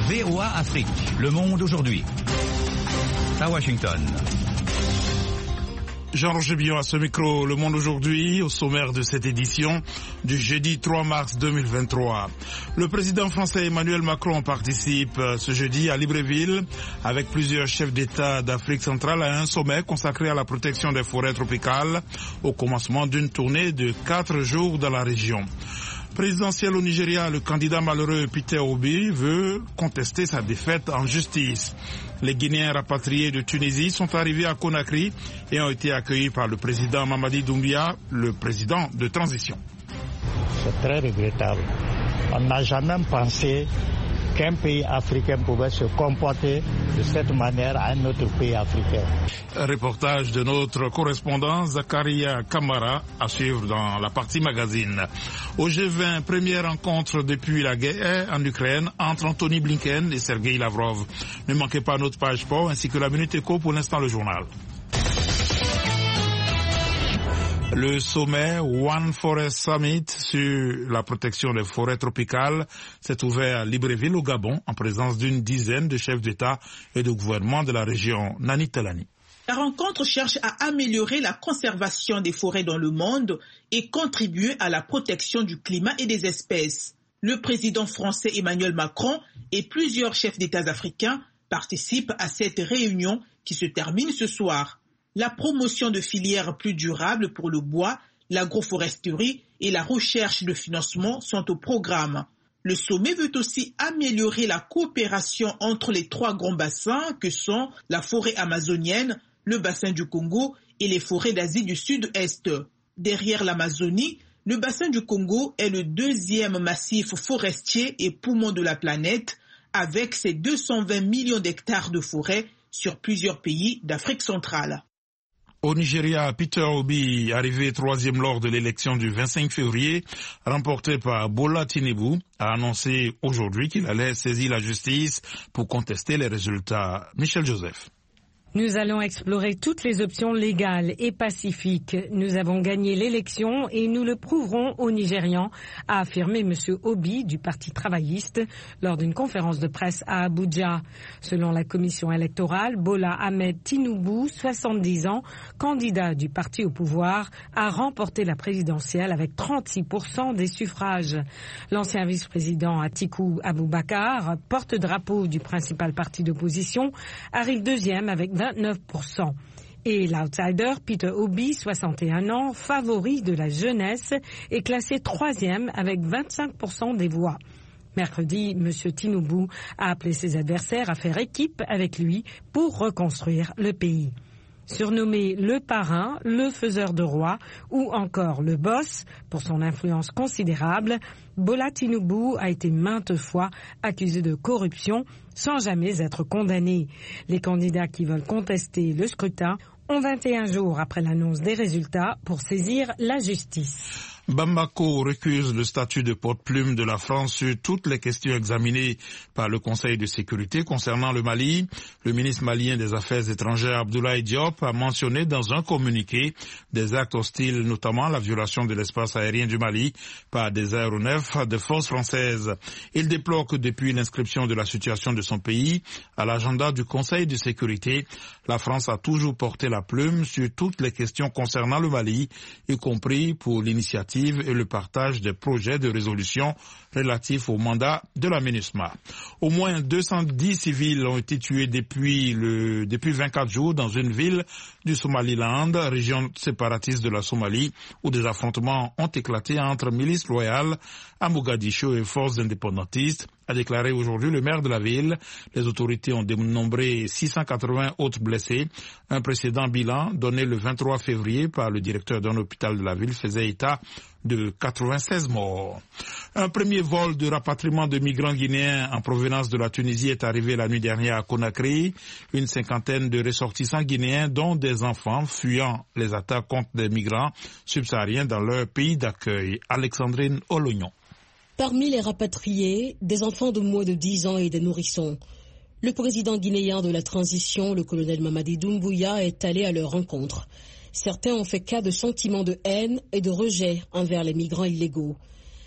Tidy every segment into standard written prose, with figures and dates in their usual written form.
VOA Afrique, le monde aujourd'hui. À Washington. Jean-Roger Billon à ce micro, Le Monde aujourd'hui, au sommaire de cette édition du jeudi 3 mars 2023. Le président français Emmanuel Macron participe ce jeudi à Libreville avec plusieurs chefs d'État d'Afrique centrale à un sommet consacré à la protection des forêts tropicales au commencement d'une tournée de 4 jours dans la région. Présidentiel au Nigeria, le candidat malheureux Peter Obi veut contester sa défaite en justice. Les Guinéens rapatriés de Tunisie sont arrivés à Conakry et ont été accueillis par le président Mamadi Doumbouya, le président de transition. C'est très regrettable. On n'a jamais pensé qu'un pays africain pouvait se comporter de cette manière à un autre pays africain. Reportage de notre correspondant Zakaria Kamara à suivre dans la partie magazine. Au G20, première rencontre depuis la guerre en Ukraine entre Anthony Blinken et Sergei Lavrov. Ne manquez pas notre page sport ainsi que la Minute Éco, pour l'instant le journal. Le sommet One Forest Summit sur la protection des forêts tropicales s'est ouvert à Libreville au Gabon en présence d'une dizaine de chefs d'État et de gouvernement de la région. Nani Talani. La rencontre cherche à améliorer la conservation des forêts dans le monde et contribuer à la protection du climat et des espèces. Le président français Emmanuel Macron et plusieurs chefs d'État africains participent à cette réunion qui se termine ce soir. La promotion de filières plus durables pour le bois, l'agroforesterie et la recherche de financement sont au programme. Le sommet veut aussi améliorer la coopération entre les 3 grands bassins que sont la forêt amazonienne, le bassin du Congo et les forêts d'Asie du Sud-Est. Derrière l'Amazonie, le bassin du Congo est le 2e massif forestier et poumon de la planète, avec ses 220 millions d'hectares de forêt sur plusieurs pays d'Afrique centrale. Au Nigeria, Peter Obi, arrivé 3e lors de l'élection du 25 février, remportée par Bola Tinubu, a annoncé aujourd'hui qu'il allait saisir la justice pour contester les résultats. Michel Joseph. Nous allons explorer toutes les options légales et pacifiques. Nous avons gagné l'élection et nous le prouverons aux Nigérians, a affirmé M. Obi du Parti travailliste lors d'une conférence de presse à Abuja. Selon la commission électorale, Bola Ahmed Tinubu, 70 ans, candidat du parti au pouvoir, a remporté la présidentielle avec 36% des suffrages. L'ancien vice-président Atiku Abubakar, porte-drapeau du principal parti d'opposition, arrive 2e avec 29%. Et l'outsider Peter Obi, 61 ans, favori de la jeunesse, est classé 3e avec 25% des voix. Mercredi, M. Tinubu a appelé ses adversaires à faire équipe avec lui pour reconstruire le pays. Surnommé le parrain, le faiseur de roi ou encore le boss pour son influence considérable, Bola Tinubu a été maintes fois accusé de corruption sans jamais être condamné. Les candidats qui veulent contester le scrutin ont 21 jours après l'annonce des résultats pour saisir la justice. Bamako récuse le statut de porte-plume de la France sur toutes les questions examinées par le Conseil de sécurité concernant le Mali. Le ministre malien des Affaires étrangères Abdoulaye Diop a mentionné dans un communiqué des actes hostiles, notamment la violation de l'espace aérien du Mali par des aéronefs de forces françaises. Il déplore que depuis l'inscription de la situation de son pays à l'agenda du Conseil de sécurité, la France a toujours porté la plume sur toutes les questions concernant le Mali, y compris pour l'initiative et le partage des projets de résolution relatifs au mandat de la MINUSMA. Au moins 210 civils ont été tués depuis 24 jours dans une ville du Somaliland, région séparatiste de la Somalie, où des affrontements ont éclaté entre milices loyales à Mogadiscio et forces indépendantistes, a déclaré aujourd'hui le maire de la ville. Les autorités ont dénombré 680 autres blessés. Un précédent bilan donné le 23 février par le directeur d'un hôpital de la ville faisait état de 96 morts. Un premier vol de rapatriement de migrants guinéens en provenance de la Tunisie est arrivé la nuit dernière à Conakry. Une cinquantaine de ressortissants guinéens, dont des enfants, fuyant les attaques contre des migrants subsahariens dans leur pays d'accueil. Alexandrine Olognon. Parmi les rapatriés, des enfants de moins de 10 ans et des nourrissons. Le président guinéen de la transition, le colonel Mamadi Doumbouya, est allé à leur rencontre. Certains ont fait cas de sentiments de haine et de rejet envers les migrants illégaux.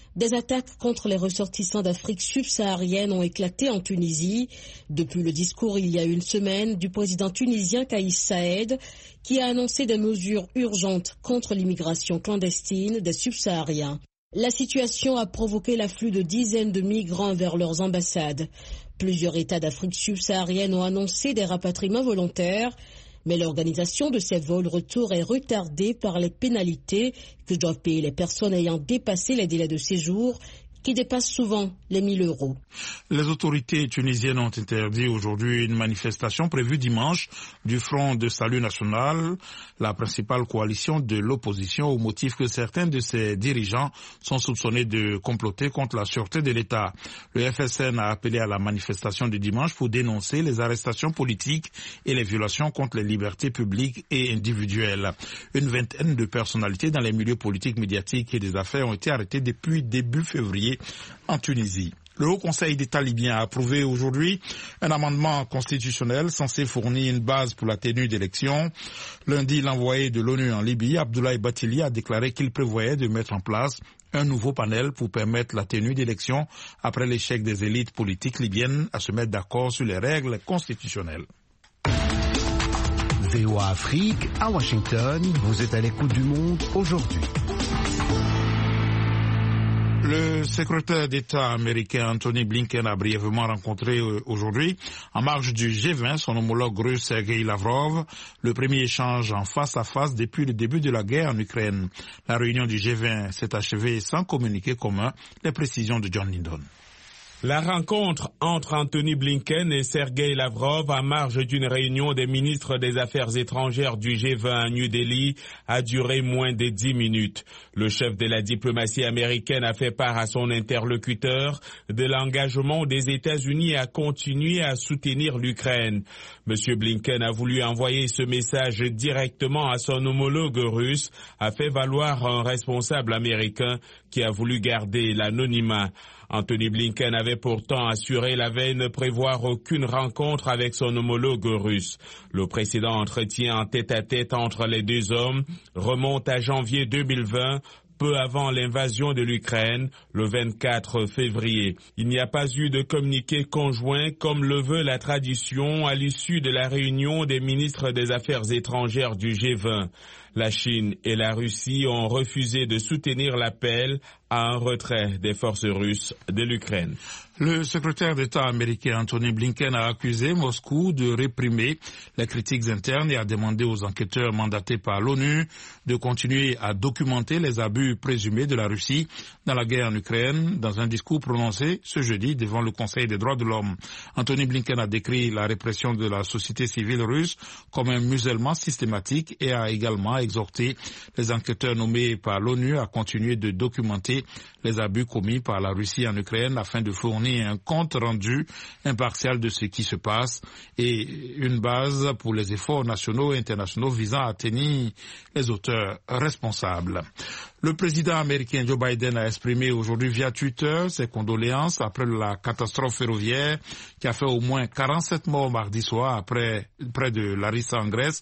Des attaques contre les ressortissants d'Afrique subsaharienne ont éclaté en Tunisie. Depuis le discours il y a une semaine du président tunisien Kais Saied, qui a annoncé des mesures urgentes contre l'immigration clandestine des subsahariens. La situation a provoqué l'afflux de dizaines de migrants vers leurs ambassades. Plusieurs États d'Afrique subsaharienne ont annoncé des rapatriements volontaires, mais l'organisation de ces vols retour est retardée par les pénalités que doivent payer les personnes ayant dépassé les délais de séjour, qui dépassent souvent les 1 000 €. Les autorités tunisiennes ont interdit aujourd'hui une manifestation prévue dimanche du Front de Salut National, la principale coalition de l'opposition, au motif que certains de ses dirigeants sont soupçonnés de comploter contre la sûreté de l'État. Le FSN a appelé à la manifestation de dimanche pour dénoncer les arrestations politiques et les violations contre les libertés publiques et individuelles. Une vingtaine de personnalités dans les milieux politiques, médiatiques et des affaires ont été arrêtées depuis début février en Tunisie. Le Haut Conseil d'État libyen a approuvé aujourd'hui un amendement constitutionnel censé fournir une base pour la tenue d'élections. Lundi, l'envoyé de l'ONU en Libye, Abdoulaye Bathily, a déclaré qu'il prévoyait de mettre en place un nouveau panel pour permettre la tenue d'élections après l'échec des élites politiques libyennes à se mettre d'accord sur les règles constitutionnelles. VOA Afrique, à Washington, vous êtes à l'écoute du monde aujourd'hui. Le secrétaire d'État américain Anthony Blinken a brièvement rencontré aujourd'hui, en marge du G20, son homologue russe Sergei Lavrov, le premier échange en face à face depuis le début de la guerre en Ukraine. La réunion du G20 s'est achevée sans communiqué commun. Les précisions de John Lindon. La rencontre entre Anthony Blinken et Sergei Lavrov à marge d'une réunion des ministres des Affaires étrangères du G20 à New Delhi a duré moins de 10 minutes. Le chef de la diplomatie américaine a fait part à son interlocuteur de l'engagement des États-Unis à continuer à soutenir l'Ukraine. Monsieur Blinken a voulu envoyer ce message directement à son homologue russe, a fait valoir un responsable américain qui a voulu garder l'anonymat. Anthony Blinken avait pourtant assuré la veille ne prévoir aucune rencontre avec son homologue russe. Le précédent entretien en tête-à-tête entre les deux hommes remonte à janvier 2020, peu avant l'invasion de l'Ukraine, le 24 février. Il n'y a pas eu de communiqué conjoint comme le veut la tradition à l'issue de la réunion des ministres des Affaires étrangères du G20. La Chine et la Russie ont refusé de soutenir l'appel à un retrait des forces russes de l'Ukraine. Le secrétaire d'État américain Anthony Blinken a accusé Moscou de réprimer les critiques internes et a demandé aux enquêteurs mandatés par l'ONU de continuer à documenter les abus présumés de la Russie dans la guerre en Ukraine, dans un discours prononcé ce jeudi devant le Conseil des droits de l'homme. Anthony Blinken a décrit la répression de la société civile russe comme un musellement systématique et a également exhorté les enquêteurs nommés par l'ONU à continuer de documenter les abus commis par la Russie en Ukraine afin de fournir un compte rendu impartial de ce qui se passe et une base pour les efforts nationaux et internationaux visant à tenir les auteurs responsables. Le président américain Joe Biden a exprimé aujourd'hui via Twitter ses condoléances après la catastrophe ferroviaire qui a fait au moins 47 morts mardi soir près de Larissa en Grèce.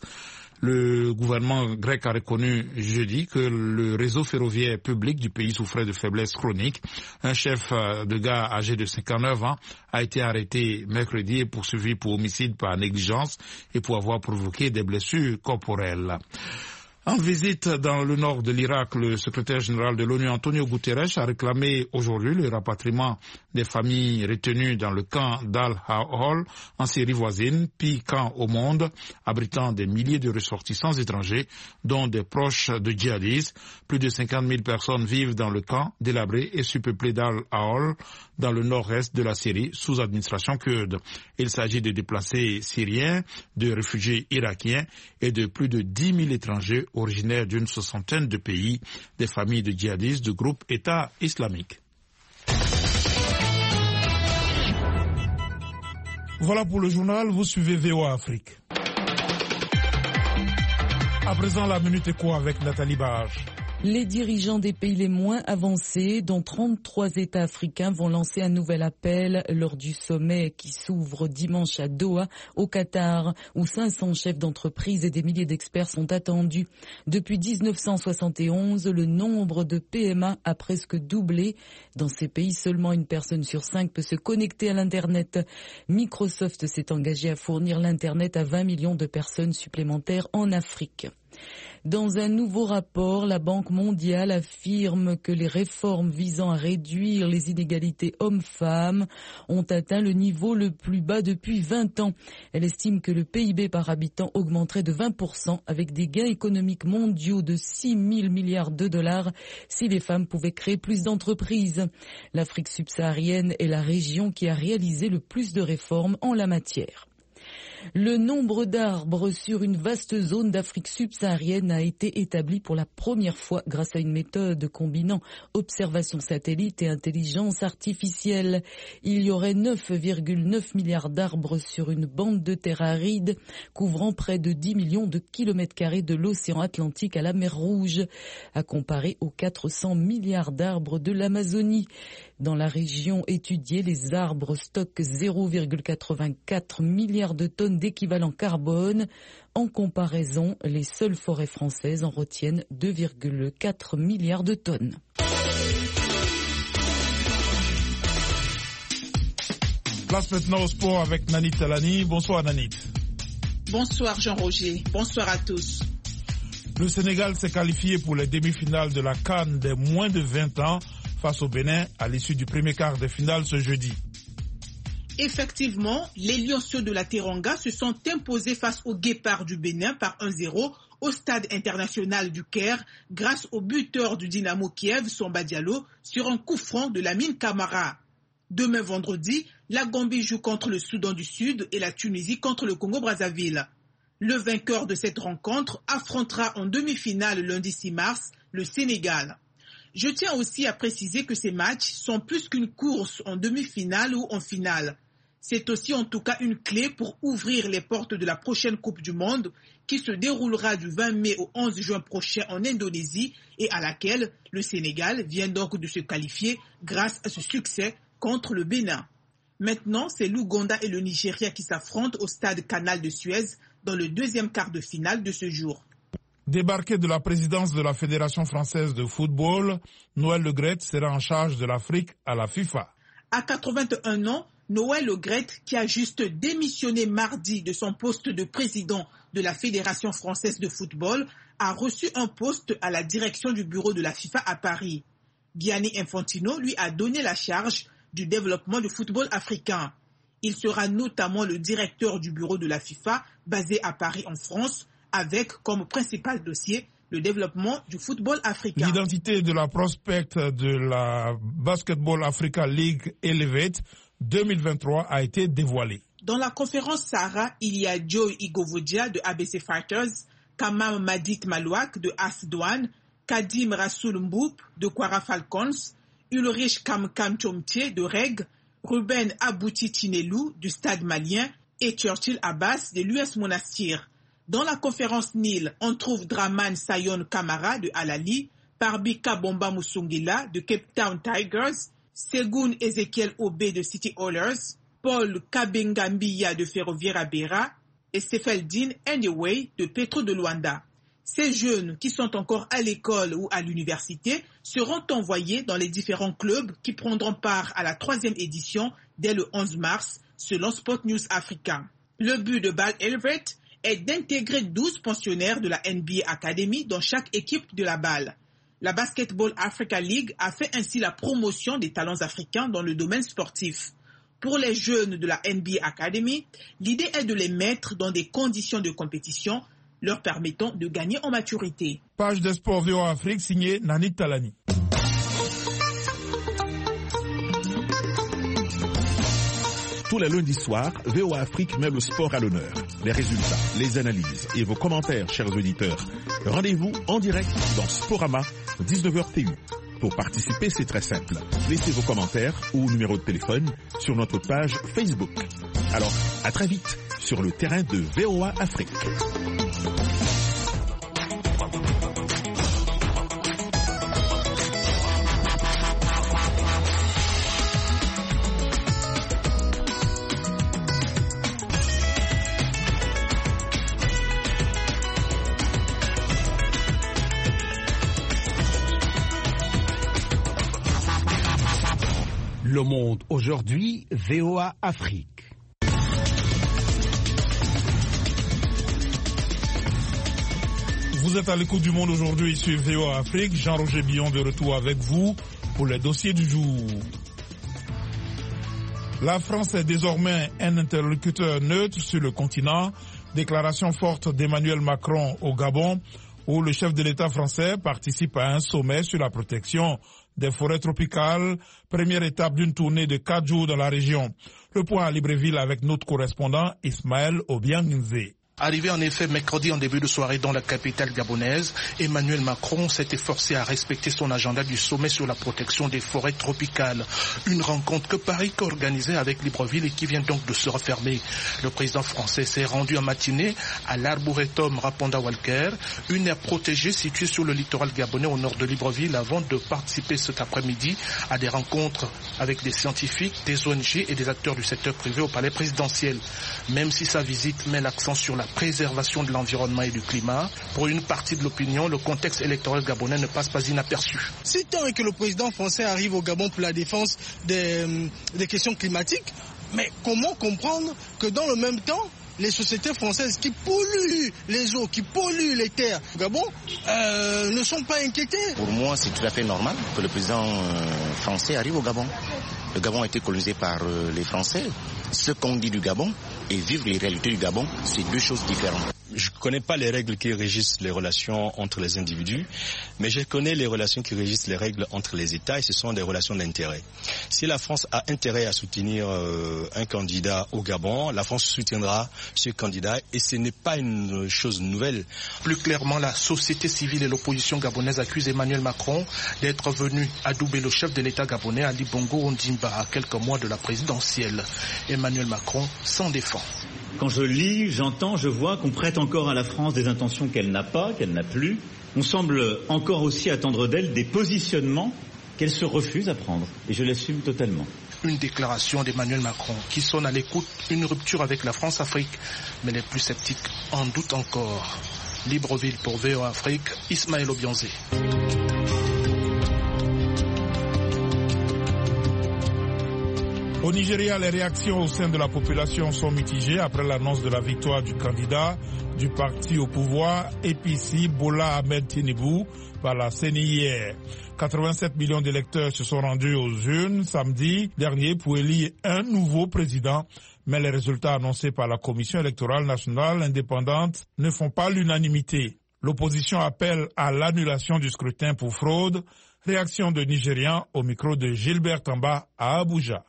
Le gouvernement grec a reconnu jeudi que le réseau ferroviaire public du pays souffrait de faiblesse chronique. Un chef de gare âgé de 59 ans a été arrêté mercredi et poursuivi pour homicide par négligence et pour avoir provoqué des blessures corporelles. En visite dans le nord de l'Irak, le secrétaire général de l'ONU, Antonio Guterres, a réclamé aujourd'hui le rapatriement des familles retenues dans le camp d'Al-Hol en Syrie voisine, pire camp au monde, abritant des milliers de ressortissants étrangers, dont des proches de djihadistes. Plus de 50 000 personnes vivent dans le camp délabré et surpeuplé d'Al-Hol, dans le nord-est de la Syrie, sous administration kurde. Il s'agit de déplacés syriens, de réfugiés irakiens et de plus de 10 000 étrangers originaires d'une soixantaine de pays, des familles de djihadistes du groupe État islamique. Voilà pour le journal, vous suivez VOA Afrique. À présent, la Minute Éco avec Nathalie Barge. Les dirigeants des pays les moins avancés, dont 33 États africains, vont lancer un nouvel appel lors du sommet qui s'ouvre dimanche à Doha, au Qatar, où 500 chefs d'entreprise et des milliers d'experts sont attendus. Depuis 1971, le nombre de PMA a presque doublé. Dans ces pays, seulement une personne sur 5 peut se connecter à l'Internet. Microsoft s'est engagé à fournir l'Internet à 20 millions de personnes supplémentaires en Afrique. Dans un nouveau rapport, la Banque mondiale affirme que les réformes visant à réduire les inégalités hommes-femmes ont atteint le niveau le plus bas depuis 20 ans. Elle estime que le PIB par habitant augmenterait de 20% avec des gains économiques mondiaux de 6 000 milliards de dollars si les femmes pouvaient créer plus d'entreprises. L'Afrique subsaharienne est la région qui a réalisé le plus de réformes en la matière. Le nombre d'arbres sur une vaste zone d'Afrique subsaharienne a été établi pour la première fois grâce à une méthode combinant observation satellite et intelligence artificielle. Il y aurait 9,9 milliards d'arbres sur une bande de terre aride couvrant près de 10 millions de kilomètres carrés de l'océan Atlantique à la mer Rouge, à comparer aux 400 milliards d'arbres de l'Amazonie. Dans la région étudiée, les arbres stockent 0,84 milliards de tonnes d'équivalent carbone. En comparaison, les seules forêts françaises en retiennent 2,4 milliards de tonnes. Place maintenant au sport avec Nanit Talani. Bonsoir Nanit. Bonsoir Jean-Roger. Bonsoir à tous. Le Sénégal s'est qualifié pour les demi-finales de la CAN des moins de 20 ans face au Bénin à l'issue du premier quart de finale ce jeudi. Effectivement, les Lionceaux de la Teranga se sont imposés face aux Guépards du Bénin par 1-0 au stade international du Caire grâce au buteur du Dynamo Kiev, Samba Diallo, sur un coup franc de Lamine Camara. Demain vendredi, la Gambie joue contre le Soudan du Sud et la Tunisie contre le Congo-Brazzaville. Le vainqueur de cette rencontre affrontera en demi-finale lundi 6 mars le Sénégal. Je tiens aussi à préciser que ces matchs sont plus qu'une course en demi-finale ou en finale. C'est aussi en tout cas une clé pour ouvrir les portes de la prochaine Coupe du Monde qui se déroulera du 20 mai au 11 juin prochain en Indonésie et à laquelle le Sénégal vient donc de se qualifier grâce à ce succès contre le Bénin. Maintenant, c'est l'Ouganda et le Nigeria qui s'affrontent au stade Canal de Suez dans le deuxième quart de finale de ce jour. Débarqué de la présidence de la Fédération française de football, Noël Le Graët sera en charge de l'Afrique à la FIFA. À 81 ans, Noël Le Graët, qui a juste démissionné mardi de son poste de président de la Fédération française de football, a reçu un poste à la direction du bureau de la FIFA à Paris. Gianni Infantino lui a donné la charge du développement du football africain. Il sera notamment le directeur du bureau de la FIFA, basé à Paris en France, avec comme principal dossier le développement du football africain. L'identité de la prospect de la Basketball Africa League Elevate 2023 a été dévoilée. Dans la conférence Sahara, il y a Joe Igovodia de ABC Fighters, Kamam Madit Malouak de AS Douane, Kadim Rassoul Mboup de Kwara Falcons, Ulrich Kamkam Chomtier de REG, Ruben Abouti Tinelou du Stade malien et Churchill Abbas de l'US Monastir. Dans la conférence Nil, on trouve Draman Sayon Kamara de Al-Ali, Parbi Kabomba Musungila de Cape Town Tigers, Segun Ezekiel Obé de City Oilers, Paul Kabengambiya de Ferroviaria Beira et Sefeldin Anyway de Petro de Luanda. Ces jeunes qui sont encore à l'école ou à l'université seront envoyés dans les différents clubs qui prendront part à la 3e édition dès le 11 mars, selon Sport News Africa. Le but de BAL Elevate est d'intégrer 12 pensionnaires de la NBA Academy dans chaque équipe de la BAL. La Basketball Africa League a fait ainsi la promotion des talents africains dans le domaine sportif. Pour les jeunes de la NBA Academy, l'idée est de les mettre dans des conditions de compétition leur permettant de gagner en maturité. Page de sport VOA Afrique signée Nanit Talani. Tous les lundis soirs, VOA Afrique met le sport à l'honneur. Les résultats, les analyses et vos commentaires, chers auditeurs. Rendez-vous en direct dans Sporama, 19h TU. Pour participer, c'est très simple. Laissez vos commentaires ou numéro de téléphone sur notre page Facebook. Alors, à très vite sur le terrain de VOA Afrique. Le Monde aujourd'hui, VOA Afrique. Vous êtes à l'écoute du Monde aujourd'hui sur VOA Afrique. Jean-Roger Billon de retour avec vous pour les dossiers du jour. La France est désormais un interlocuteur neutre sur le continent. Déclaration forte d'Emmanuel Macron au Gabon, où le chef de l'État français participe à un sommet sur la protection des forêts tropicales, première étape d'une tournée de 4 jours dans la région. Le point à Libreville avec notre correspondant Ismaël Obiang-Nzé. Arrivé en effet mercredi en début de soirée dans la capitale gabonaise, Emmanuel Macron s'est efforcé à respecter son agenda du sommet sur la protection des forêts tropicales. Une rencontre que Paris a organisée avec Libreville et qui vient donc de se refermer. Le président français s'est rendu en matinée à l'Arboretum Rapanda Walker, une aire protégée située sur le littoral gabonais au nord de Libreville, avant de participer cet après-midi à des rencontres avec des scientifiques, des ONG et des acteurs du secteur privé au palais présidentiel. Même si sa visite met l'accent sur la préservation de l'environnement et du climat, pour une partie de l'opinion, le contexte électoral gabonais ne passe pas inaperçu. Si tant est que le président français arrive au Gabon pour la défense des questions climatiques, mais comment comprendre que dans le même temps, les sociétés françaises qui polluent les eaux, qui polluent les terres au Gabon, ne sont pas inquiétées? Pour moi, c'est tout à fait normal que le président français arrive au Gabon. Le Gabon a été colonisé par les Français. Ce qu'on dit du Gabon et vivre les réalités du Gabon, c'est deux choses différentes. Je ne connais pas les règles qui régissent les relations entre les individus, mais je connais les relations qui régissent les règles entre les États, et ce sont des relations d'intérêt. Si la France a intérêt à soutenir un candidat au Gabon, la France soutiendra ce candidat, et ce n'est pas une chose nouvelle. Plus clairement, la société civile et l'opposition gabonaise accusent Emmanuel Macron d'être venu adouber le chef de l'État gabonais, Ali Bongo Ondimba, à quelques mois de la présidentielle. Emmanuel Macron s'en défend. Quand je lis, j'entends, je vois qu'on prête encore à la France des intentions qu'elle n'a pas, qu'elle n'a plus. On semble encore aussi attendre d'elle des positionnements qu'elle se refuse à prendre. Et je l'assume totalement. Une déclaration d'Emmanuel Macron qui sonne à l'écoute une rupture avec la France-Afrique. Mais les plus sceptiques en doutent encore. Libreville pour VOA Afrique, Ismaël Obiang-Nzé. Au Nigeria, les réactions au sein de la population sont mitigées après l'annonce de la victoire du candidat du parti au pouvoir, APC, Bola Ahmed Tinubu, par la CENI hier. 87 millions d'électeurs se sont rendus aux urnes samedi dernier pour élire un nouveau président, mais les résultats annoncés par la Commission électorale nationale indépendante ne font pas l'unanimité. L'opposition appelle à l'annulation du scrutin pour fraude. Réaction de Nigérians au micro de Gilbert Tamba à Abuja.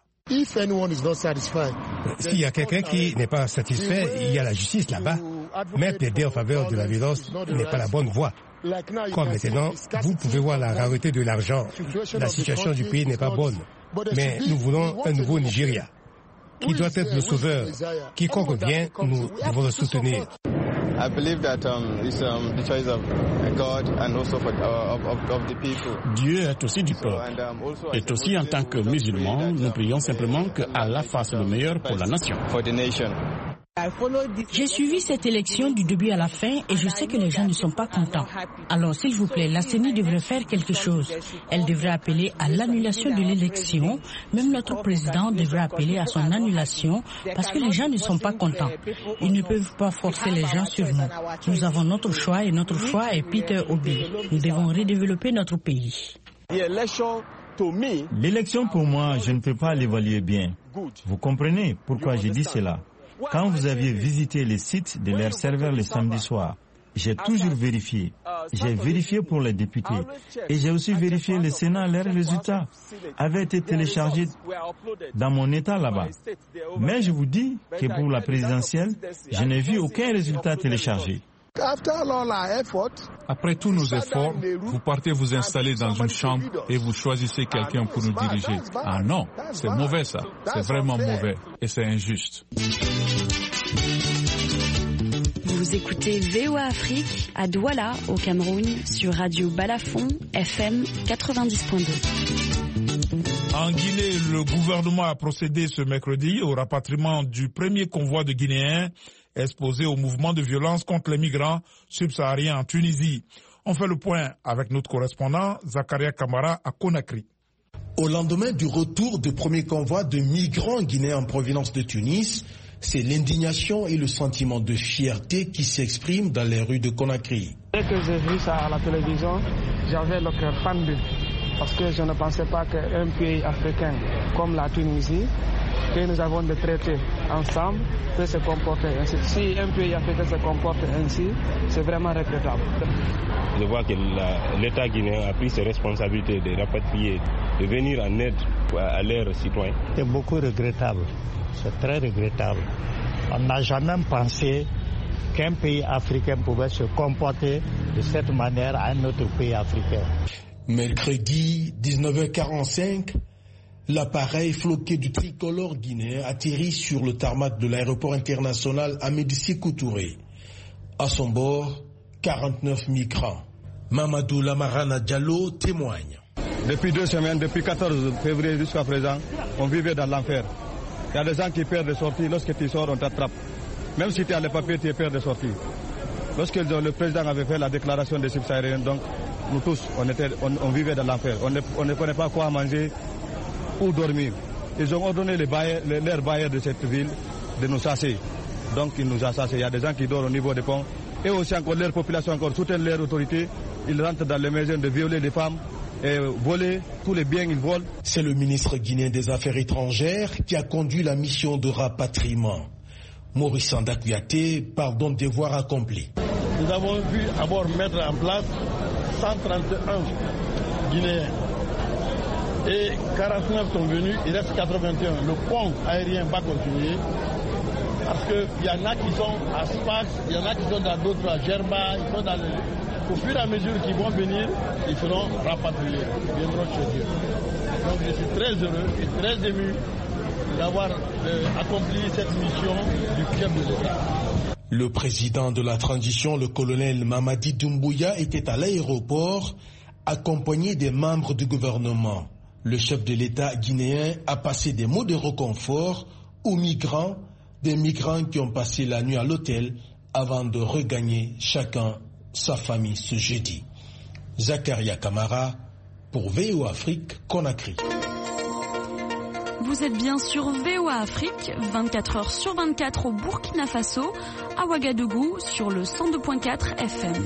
S'il y a quelqu'un qui n'est pas satisfait, il y a la justice là-bas. Mais plaider en faveur de la violence n'est pas la bonne voie. Comme maintenant, vous pouvez voir la rareté de l'argent. La situation du pays n'est pas bonne. Mais nous voulons un nouveau Nigeria, qui doit être le sauveur. Quiconque vient, nous devons le soutenir. I believe that it's the choice of God and also of the people. Dieu est aussi du peuple. Et aussi en tant que musulmans, nous prions simplement que Allah fasse le meilleur pour la nation. For the nation. J'ai suivi cette élection du début à la fin et je sais que les gens ne sont pas contents. Alors, s'il vous plaît, la CENI devrait faire quelque chose. Elle devrait appeler à l'annulation de l'élection. Même notre président devrait appeler à son annulation parce que les gens ne sont pas contents. Ils ne peuvent pas forcer les gens sur nous. Nous avons notre choix et notre choix est Peter Obi. Nous devons redévelopper notre pays. L'élection pour moi, je ne peux pas l'évaluer bien. Vous comprenez pourquoi j'ai dit cela? Quand vous aviez visité les sites de leurs serveurs le samedi soir, j'ai toujours vérifié. J'ai vérifié pour les députés et j'ai aussi vérifié le Sénat. Leurs résultats avaient été téléchargés dans mon État là-bas. Mais je vous dis que pour la présidentielle, je n'ai vu aucun résultat téléchargé. Après tous nos efforts, vous partez vous installer dans une chambre et vous choisissez quelqu'un pour nous diriger. Ah non, c'est mauvais ça. C'est vraiment mauvais et c'est injuste. Vous écoutez VOA Afrique à Douala, au Cameroun, sur Radio Balafon, FM 90.2. En Guinée, le gouvernement a procédé ce mercredi au rapatriement du premier convoi de Guinéens exposés au mouvement de violence contre les migrants subsahariens en Tunisie. On fait le point avec notre correspondant Zakaria Kamara à Conakry. Au lendemain du retour du premier convoi de migrants guinéens en provenance de Tunis, c'est l'indignation et le sentiment de fierté qui s'expriment dans les rues de Conakry. Dès que j'ai vu ça à la télévision, j'avais le cœur fendu parce que je ne pensais pas qu'un pays africain comme la Tunisie, que nous avons des traités ensemble, peut se comporter ainsi. Si un pays africain se comporte ainsi, c'est vraiment regrettable. Je vois que l'État guinéen a pris ses responsabilités de rapatrier, de venir en aide à leurs citoyens. C'est beaucoup regrettable, c'est très regrettable. On n'a jamais pensé qu'un pays africain pouvait se comporter de cette manière à un autre pays africain. Mercredi 19h45, l'appareil floqué du tricolore guinéen atterrit sur le tarmac de l'aéroport international Amédée Sékou Touré. À son bord, 49 migrants. Mamadou Lamarana Diallo témoigne. Depuis 2 semaines, depuis 14 février jusqu'à présent, on vivait dans l'enfer. Il y a des gens qui perdent des sorties. Lorsque tu sors, on t'attrape. Même si tu as les papiers, tu perds des sorties. Lorsque le président avait fait la déclaration des subsahariens, donc nous tous, on vivait dans l'enfer. On ne connaît pas quoi manger ou dormir. Ils ont ordonné leurs bailleurs de cette ville de nous chasser. Donc ils nous ont chassés. Il y a des gens qui dorment au niveau des ponts. Et aussi encore, leur population encore soutient leur autorité. Ils rentrent dans les maisons de violer les femmes et voler tous les biens qu'ils volent. C'est le ministre guinéen des Affaires étrangères qui a conduit la mission de rapatriement. Maurice Andakouyaté parle donc des devoirs accomplis. Nous avons pu d'abord mettre en place 131 Guinéens. Et 49 sont venus, il reste 81. Le pont aérien va continuer parce qu'il y en a qui sont à Sfax, il y en a qui sont dans d'autres, à Gerba, ils sont dans au fur et à mesure qu'ils vont venir, ils seront rapatriés, ils viendront chez eux. Donc je suis très heureux et très ému d'avoir accompli cette mission du chef de l'État. Le président de la transition, le colonel Mamadi Doumbouya, était à l'aéroport accompagné des membres du gouvernement. Le chef de l'État guinéen a passé des mots de réconfort aux migrants, des migrants qui ont passé la nuit à l'hôtel avant de regagner chacun sa famille ce jeudi. Zakaria Kamara pour VOA Afrique, Conakry. Vous êtes bien sur VOA Afrique, 24 heures sur 24 au Burkina Faso, à Ouagadougou sur le 102.4 FM.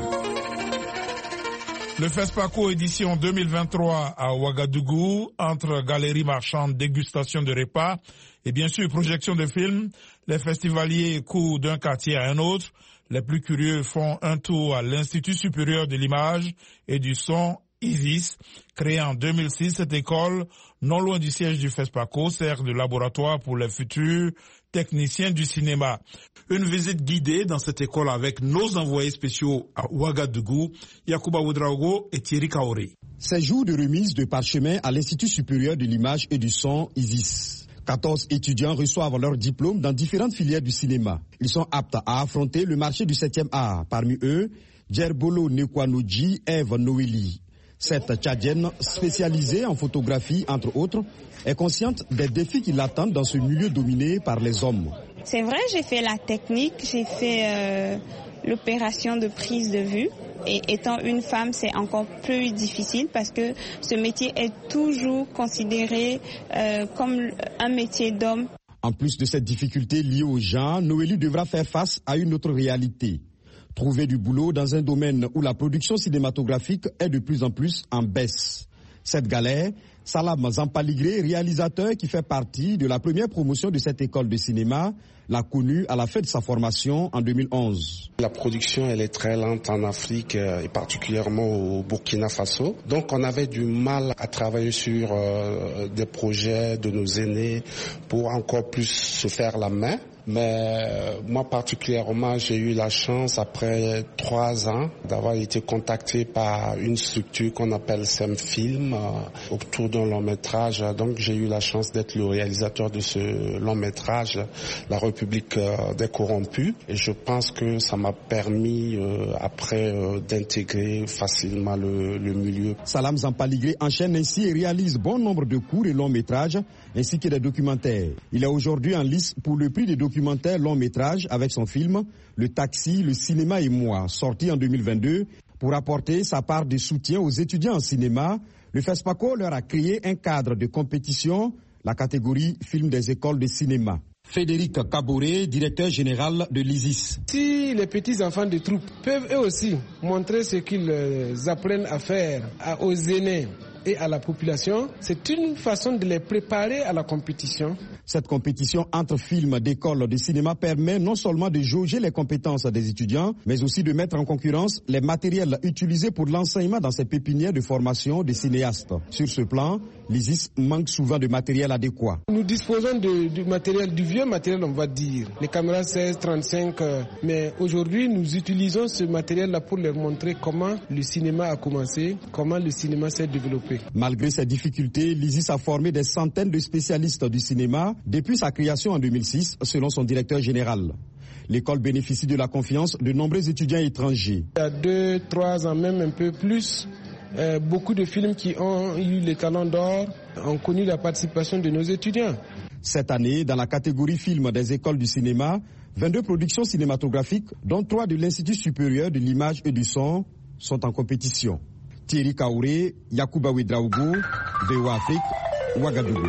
Le FESPACO édition 2023 à Ouagadougou, entre galeries marchandes, dégustation de repas et bien sûr projection de films, les festivaliers courent d'un quartier à un autre. Les plus curieux font un tour à l'Institut supérieur de l'image et du son ISIS. Créée en 2006, cette école, non loin du siège du FESPACO, sert de laboratoire pour les futurs techniciens du cinéma. Une visite guidée dans cette école avec nos envoyés spéciaux à Ouagadougou, Yacouba Ouedraogo et Thierry Kaoré. Ces jours de remise de parchemin à l'Institut supérieur de l'image et du son ISIS. 14 étudiants reçoivent leur diplôme dans différentes filières du cinéma. Ils sont aptes à affronter le marché du 7e art. Parmi eux, Djerbolo Nekwanoji, Eve Noélie. Cette Tchadienne, spécialisée en photographie, entre autres, est consciente des défis qui l'attendent dans ce milieu dominé par les hommes. C'est vrai, j'ai fait la technique, j'ai fait l'opération de prise de vue. Et étant une femme, c'est encore plus difficile parce que ce métier est toujours considéré comme un métier d'homme. En plus de cette difficulté liée au genre, Noélie devra faire face à une autre réalité. Trouver du boulot dans un domaine où la production cinématographique est de plus en plus en baisse. Cette galère, Salam Zampaligré, réalisateur qui fait partie de la première promotion de cette école de cinéma, l'a connu à la fin de sa formation en 2011. La production, elle est très lente en Afrique et particulièrement au Burkina Faso. Donc on avait du mal à travailler sur des projets de nos aînés pour encore plus se faire la main. Mais moi particulièrement, j'ai eu la chance, après 3 ans, d'avoir été contacté par une structure qu'on appelle SEMFilm autour d'un long métrage. Donc j'ai eu la chance d'être le réalisateur de ce long métrage, La République des corrompus. Et je pense que ça m'a permis après d'intégrer facilement le milieu. Salam Zampaligré enchaîne ainsi et réalise bon nombre de courts et longs métrages ainsi que des documentaires. Il est aujourd'hui en lice pour le prix des documentaires long métrage avec son film Le Taxi, le cinéma et moi, sorti en 2022 Pour apporter sa part de soutien aux étudiants en cinéma, le FESPACO leur a créé un cadre de compétition, la catégorie film des écoles de cinéma. Frédéric Caboret, directeur général de l'ISIS. Si les petits enfants de troupe peuvent eux aussi montrer ce qu'ils apprennent à faire aux aînés et à la population, c'est une façon de les préparer à la compétition. Cette compétition entre films d'école de cinéma permet non seulement de jauger les compétences des étudiants, mais aussi de mettre en concurrence les matériels utilisés pour l'enseignement dans ces pépinières de formation des cinéastes. Sur ce plan, l'ISIS manque souvent de matériel adéquat. Nous disposons du matériel, du vieux matériel on va dire, les caméras 16, 35, mais aujourd'hui nous utilisons ce matériel-là pour leur montrer comment le cinéma a commencé, comment le cinéma s'est développé. Malgré ces difficultés, l'ISIS a formé des centaines de spécialistes du cinéma depuis sa création en 2006, selon son directeur général. L'école bénéficie de la confiance de nombreux étudiants étrangers. Il y a 2-3 ans, même un peu plus, beaucoup de films qui ont eu les talons d'or ont connu la participation de nos étudiants. Cette année, dans la catégorie films des écoles du cinéma, 22 productions cinématographiques, dont 3 de l'Institut supérieur de l'image et du son, sont en compétition. Thierry Kaouré, Yacouba Ouedraogo, VOA Afrique, Ouagadougou.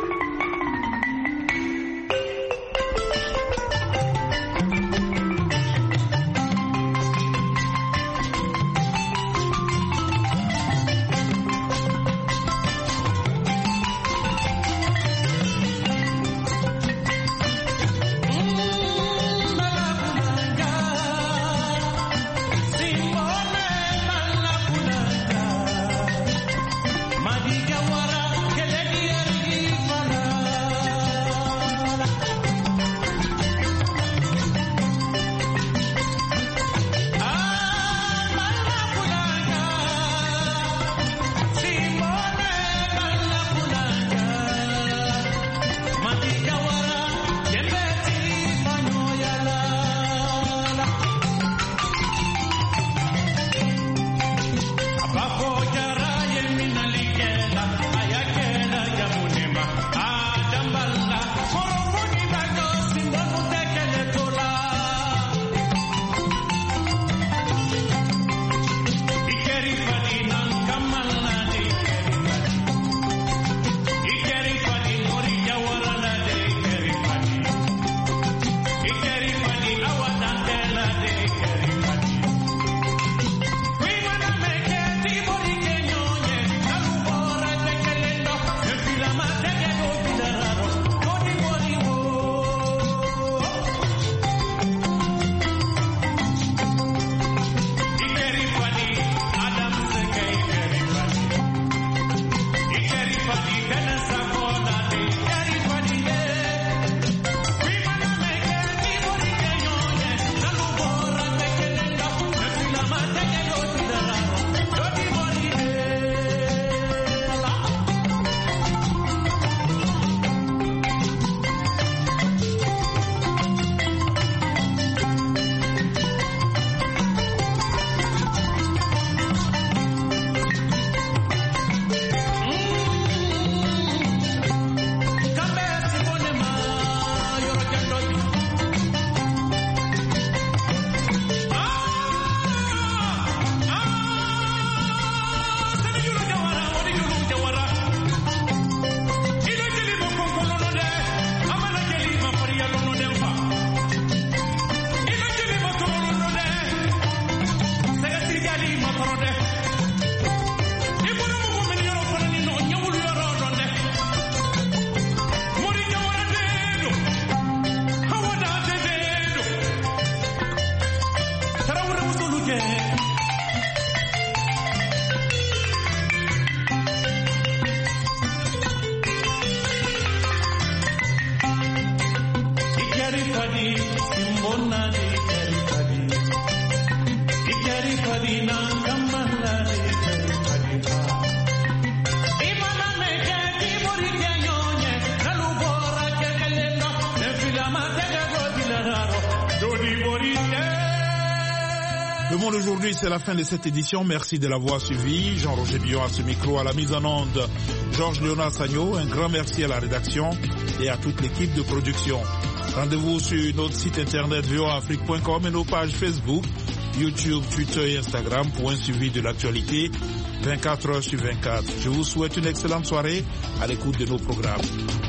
Le Monde aujourd'hui, c'est la fin de cette édition. Merci de l'avoir suivi. Jean-Roger Billon à ce micro, à la mise en onde. Georges Léonard Sagno, un grand merci à la rédaction et à toute l'équipe de production. Rendez-vous sur notre site internet voaafrique.com et nos pages Facebook YouTube, Twitter et Instagram pour un suivi de l'actualité 24 heures sur 24. Je vous souhaite une excellente soirée à l'écoute de nos programmes.